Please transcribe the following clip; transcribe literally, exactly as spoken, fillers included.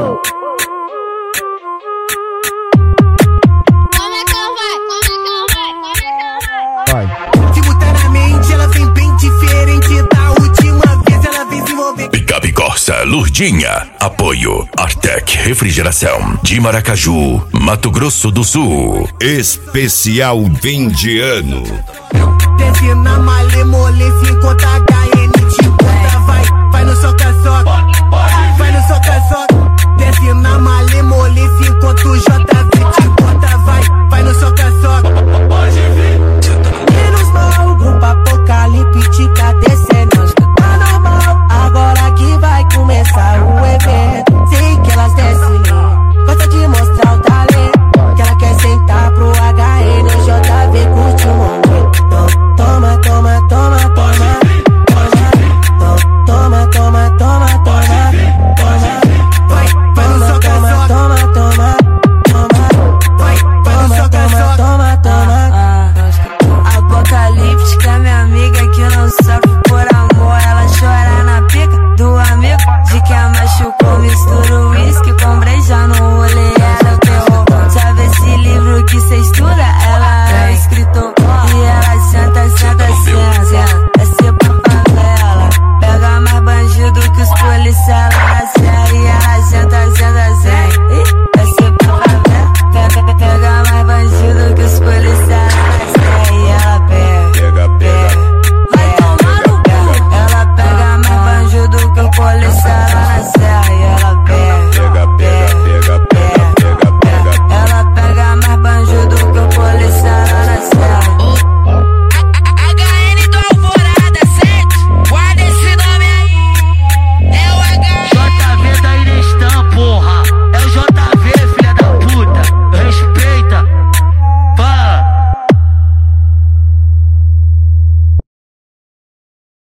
Simultaneamente ela vem bem diferente da última vez. Ela vem se envolver. Picape Corsa Lurdinha. Apoio Artec Refrigeração de Maracaju, Mato Grosso do Sul. Especial fim de ano. Desce na malemolência enquanto a H N te conta. Vai, vai no soca-soca, vai no soca-soca.